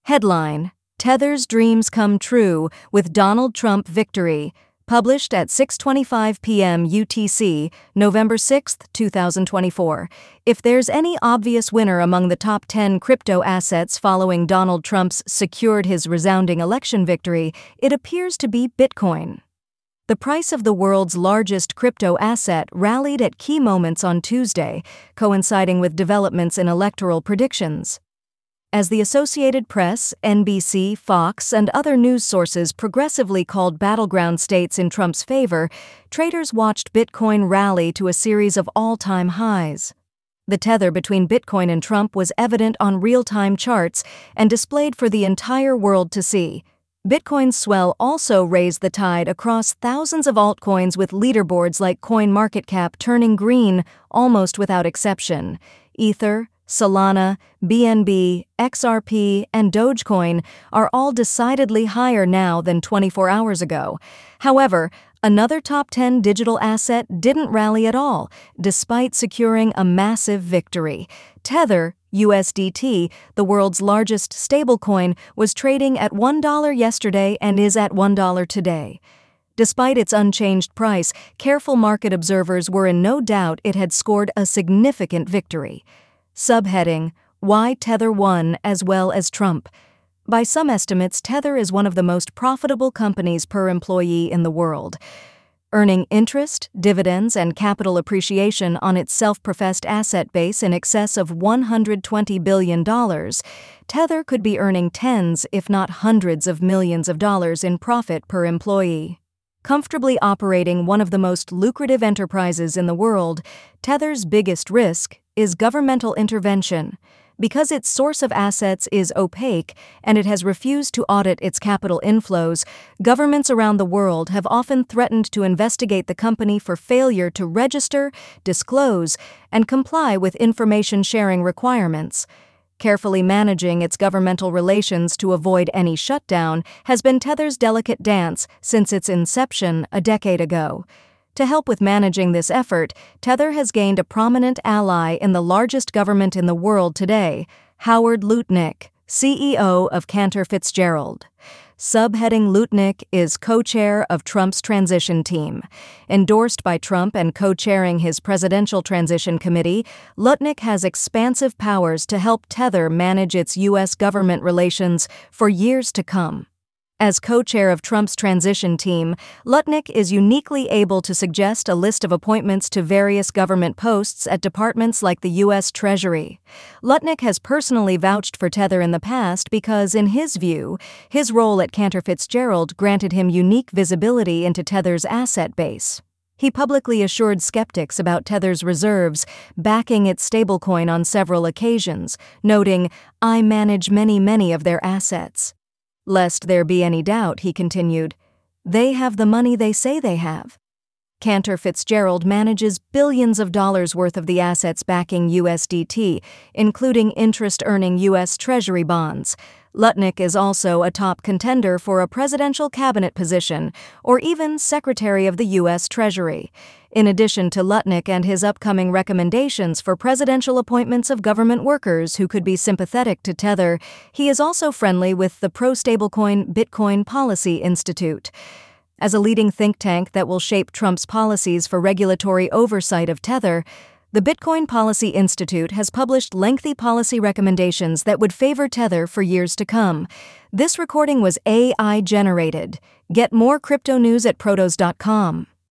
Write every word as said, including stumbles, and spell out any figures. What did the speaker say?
Headline: Tether's dreams come true with Donald Trump victory. Published at six twenty-five p m U T C, November sixth, two thousand twenty-four. If there's any obvious winner among the top ten crypto assets following Donald Trump's secured his resounding election victory, it appears to be Bitcoin. The price of the world's largest crypto asset rallied at key moments on Tuesday, coinciding with developments in electoral predictions. As the Associated Press, N B C, Fox, and other news sources progressively called battleground states in Trump's favor, traders watched Bitcoin rally to a series of all-time highs. The tether between Bitcoin and Trump was evident on real-time charts and displayed for the entire world to see. Bitcoin's swell also raised the tide across thousands of altcoins, with leaderboards like CoinMarketCap turning green almost without exception. Ether, Solana, B N B, X R P, and Dogecoin are all decidedly higher now than twenty-four hours ago. However, another top ten digital asset didn't rally at all, despite securing a massive victory. Tether, U S D T, the world's largest stablecoin, was trading at one dollar yesterday and is at one dollar today. Despite its unchanged price, careful market observers were in no doubt it had scored a significant victory. Subheading: Why Tether won as well as Trump. By some estimates, Tether is one of the most profitable companies per employee in the world. Earning interest, dividends, and capital appreciation on its self-professed asset base in excess of one hundred twenty billion dollars, Tether could be earning tens, if not hundreds of millions of dollars in profit per employee. Comfortably operating one of the most lucrative enterprises in the world, Tether's biggest risk is governmental intervention. Because its source of assets is opaque and it has refused to audit its capital inflows, governments around the world have often threatened to investigate the company for failure to register, disclose, and comply with information sharing requirements. Carefully managing its governmental relations to avoid any shutdown has been Tether's delicate dance since its inception a decade ago. To help with managing this effort, Tether has gained a prominent ally in the largest government in the world today, Howard Lutnick, C E O of Cantor Fitzgerald. Subheading: Lutnick is co-chair of Trump's transition team. Endorsed by Trump and co-chairing his presidential transition committee, Lutnick has expansive powers to help Tether manage its U S government relations for years to come. As co-chair of Trump's transition team, Lutnick is uniquely able to suggest a list of appointments to various government posts at departments like the U S Treasury. Lutnick has personally vouched for Tether in the past because, in his view, his role at Cantor Fitzgerald granted him unique visibility into Tether's asset base. He publicly assured skeptics about Tether's reserves, backing its stablecoin on several occasions, noting, "I manage many, many of their assets." Lest there be any doubt, he continued, "They have the money they say they have." Cantor Fitzgerald manages billions of dollars worth of the assets backing U S D T, including interest-earning U S Treasury bonds. Lutnick is also a top contender for a presidential cabinet position, or even Secretary of the U S Treasury. In addition to Lutnick and his upcoming recommendations for presidential appointments of government workers who could be sympathetic to Tether, he is also friendly with the pro-stablecoin Bitcoin Policy Institute. As a leading think tank that will shape Trump's policies for regulatory oversight of Tether, the Bitcoin Policy Institute has published lengthy policy recommendations that would favor Tether for years to come. This recording was A I generated. Get more crypto news at protos dot com.